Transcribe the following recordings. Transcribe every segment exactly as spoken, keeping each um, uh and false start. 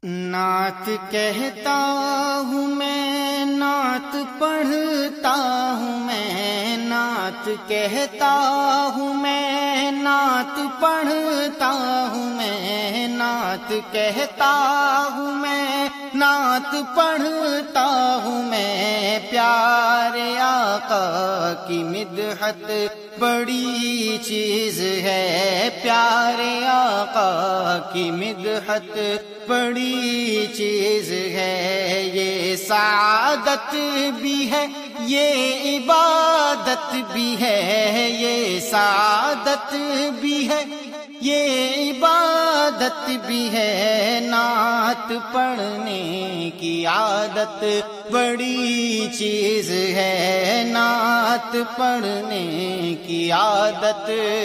نعت کہتا ہوں میں، نعت پڑھتا ہوں میں، نعت کہتا ہوں میں، نعت پڑھتا ہوں میں، نعت کہتا ہوں میں، نعت پڑھتا ہوں میں، پیارے آقا کی مدحت بڑی چیز ہے، پیارے آقا کی مدحت بڑی چیز ہے، یہ سعادت بھی ہے، یہ عبادت بھی ہے، یہ سعادت بھی ہے، یہ عبادت بھی ہے، نعت پڑھنے کی عادت بڑی چیز ہے، نعت پڑھنے کی عادت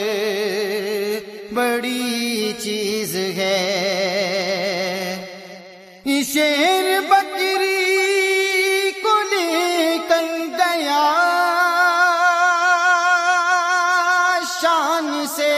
بڑی چیز ہے۔ شیر بکری کو لے کر گیا شان سے،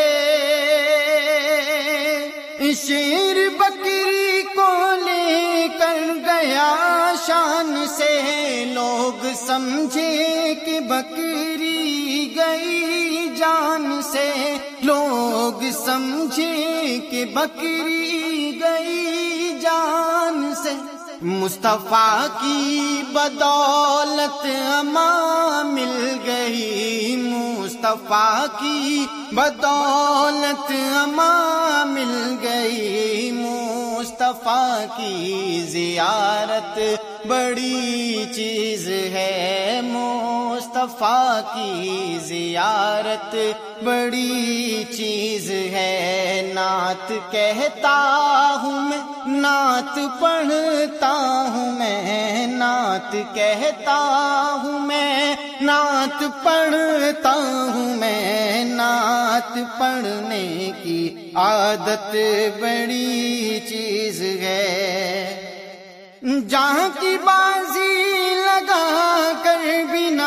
شیر بکری کو لے کر گیا شان سے، لوگ سمجھے کہ بکری گئی جان سے، لوگ سمجھے کہ بکری گئی جان سے، مصطفیٰ کی بدولت امان مل گئی، مصطفیٰ کی بدولت امان مل گئی، مصطفیٰ کی زیارت بڑی چیز ہے، مصطفیٰ کی زیارت بڑی چیز ہے، نعت کہتا ہوں میں، نعت پڑھتا ہوں میں، نعت کہتا ہوں میں، نعت پڑھتا ہوں میں، نعت پڑھنے کی عادت بڑی چیز ہے، جہاں کی بازی لگا کر بنا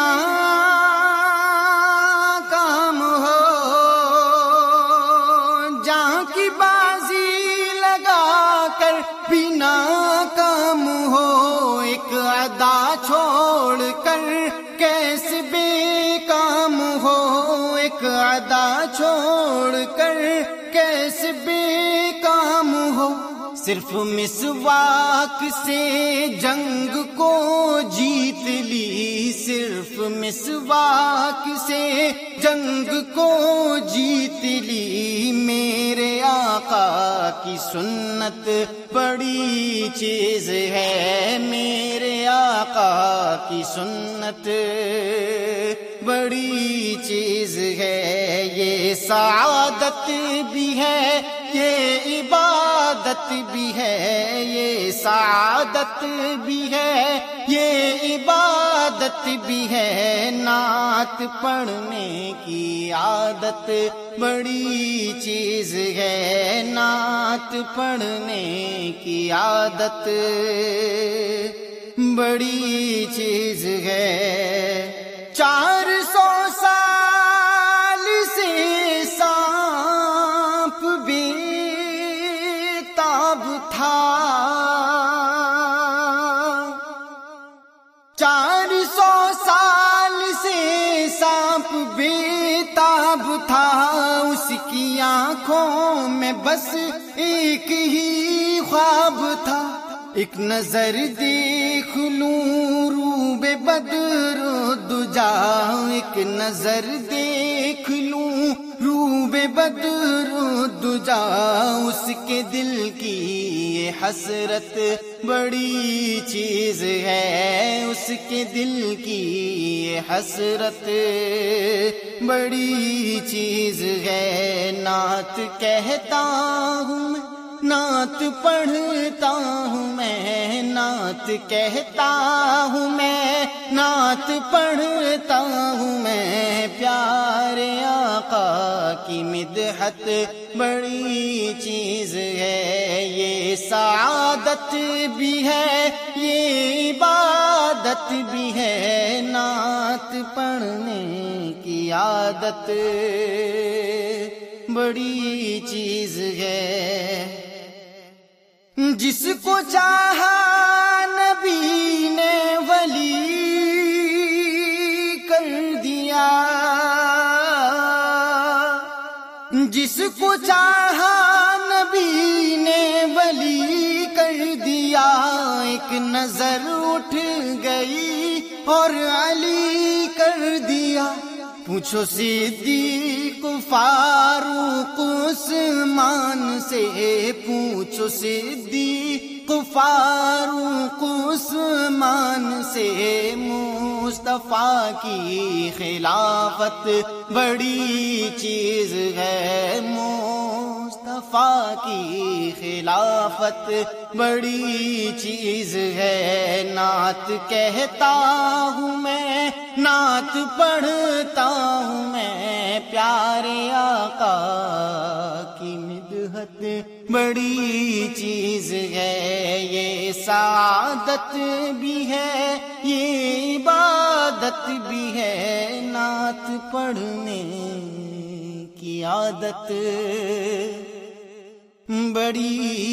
کام ہو، جہاں کی بازی لگا کر بنا کام ہو، ایک ادا چھوڑ کر کیسے بے کام ہو، ایک ادا چھوڑ کر کیسے بے کام ہو، صرف مسواک سے جنگ کو جیت لی، صرف مسواک سے جنگ کو جیت لی، میرے آقا کی سنت بڑی چیز ہے، میرے آقا کی سنت بڑی چیز ہے، یہ سعادت بھی ہے، یہ عبادت بھی ہے، یہ سعادت بھی ہے، یہ عبادت بھی ہے، نعت پڑھنے کی عادت بڑی چیز ہے، نعت پڑھنے کی عادت بڑی چیز ہے، چار سو سال سے سانپ بھی تھا، چار سو سال سے سانپ بے تاب تھا، اس کی آنکھوں میں بس ایک ہی خواب تھا، ایک نظر دیکھ لوں روب بدر و دجا، ایک نظر دیکھ لوں روب بدر و دجا، اس کے دل کی یہ حسرت بڑی چیز ہے، اس کے دل کی یہ حسرت بڑی چیز ہے، نعت کہتا ہوں میں، نعت پڑھتا ہوں میں، نعت کہتا ہوں میں، نعت پڑھتا ہوں میں، پیارے آقا کی مدحت بڑی چیز ہے، یہ سعادت بھی ہے، یہ عبادت بھی ہے، نعت پڑھنے کی عادت بڑی چیز ہے۔ جس کو چاہا نبی نے ولی کر دیا، جس کو چاہا نبی نے ولی کر دیا، ایک نظر اٹھ گئی اور علی کر دیا۔ پوچھو صدیق فاروق عثمان سے، پوچھو صدیق فاروق عثمان سے، مصطفیٰ کی خلافت بڑی چیز ہے، مصطفیٰ کی خلافت بڑی چیز ہے۔ نعت کہتا ہوں میں، نعت پڑھتا ہوں میں، پیارے آقا کی مدحت بڑی چیز ہے۔ یہ سعادت بھی ہے، یہ عبادت بھی ہے، نعت پڑھنے کی عادت بڑی